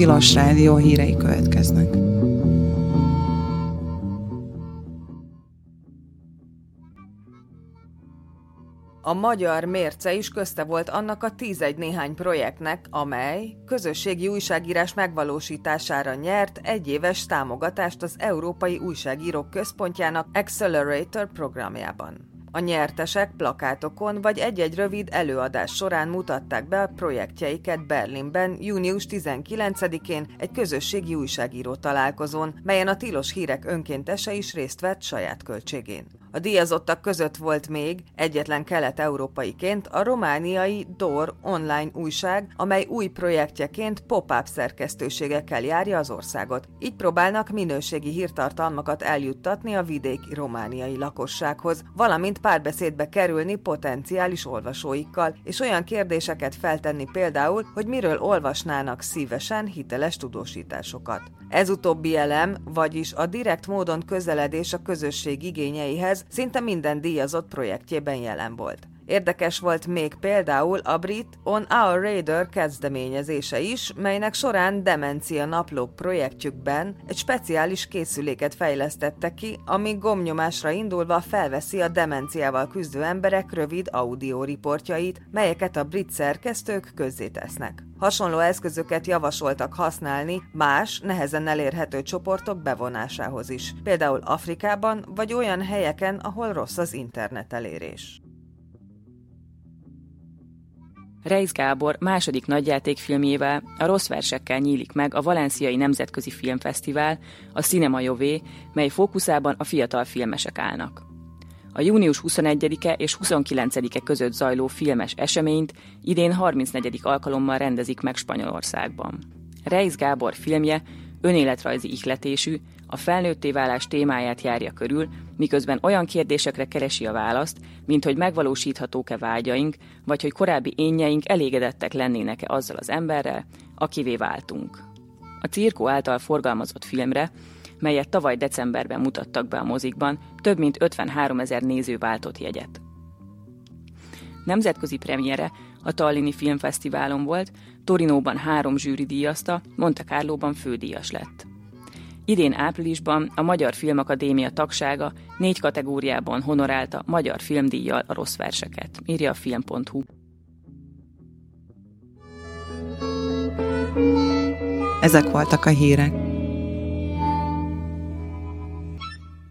Tilos Rádió hírei következnek. A Magyar Mérce is közte volt annak a 11 néhány projektnek, amely közösségi újságírás megvalósítására nyert egyéves támogatást az Európai Újságírók Központjának Accelerator programjában. A nyertesek plakátokon vagy egy-egy rövid előadás során mutatták be a projektjeiket Berlinben június 19-én egy közösségi újságíró találkozón, melyen a Tilos Hírek önkéntese is részt vett saját költségén. A díjazottak között volt még egyetlen kelet-európaiként a romániai DOR online újság, amely új projektjeként pop-up szerkesztőségekkel járja az országot. Így próbálnak minőségi hírtartalmakat eljuttatni a vidéki romániai lakossághoz, valamint párbeszédbe kerülni potenciális olvasóikkal, és olyan kérdéseket feltenni például, hogy miről olvasnának szívesen hiteles tudósításokat. Ez utóbbi elem, vagyis a direkt módon közeledés a közösség igényeihez szinte minden díjazott projektjében jelen volt. Érdekes volt még például a brit On Our Radar kezdeményezése is, melynek során demencia naplók projektjükben egy speciális készüléket fejlesztettek ki, ami gombnyomásra indulva felveszi a demenciával küzdő emberek rövid audióriportjait, melyeket a brit szerkesztők közzétesznek. Hasonló eszközöket javasoltak használni más, nehezen elérhető csoportok bevonásához is, például Afrikában vagy olyan helyeken, ahol rossz az internet elérés. Reisz Gábor második nagyjátékfilmjével, a Rossz versekkel nyílik meg a Valenciai Nemzetközi Filmfesztivál, a Cinema Jové, mely fókuszában a fiatal filmesek állnak. A június 21-e és 29-e között zajló filmes eseményt idén 34. alkalommal rendezik meg Spanyolországban. Reisz Gábor filmje önéletrajzi ihletésű, a felnőtté válás témáját járja körül, miközben olyan kérdésekre keresi a választ, mint hogy megvalósíthatók-e vágyaink, vagy hogy korábbi énjeink elégedettek lennének-e azzal az emberrel, akivé váltunk. A Cirkó által forgalmazott filmre, melyet tavaly decemberben mutattak be a mozikban, több mint 53 000 néző váltott jegyet. Nemzetközi premiere a Tallini Filmfesztiválon volt, Torinóban 3 zsűri díjazta, Monte Carlóban fődíjas lett. Idén áprilisban a Magyar Filmakadémia tagsága 4 kategóriában honorálta magyar filmdíjjal a Rossz verseket, írja a film.hu. Ezek voltak a hírek.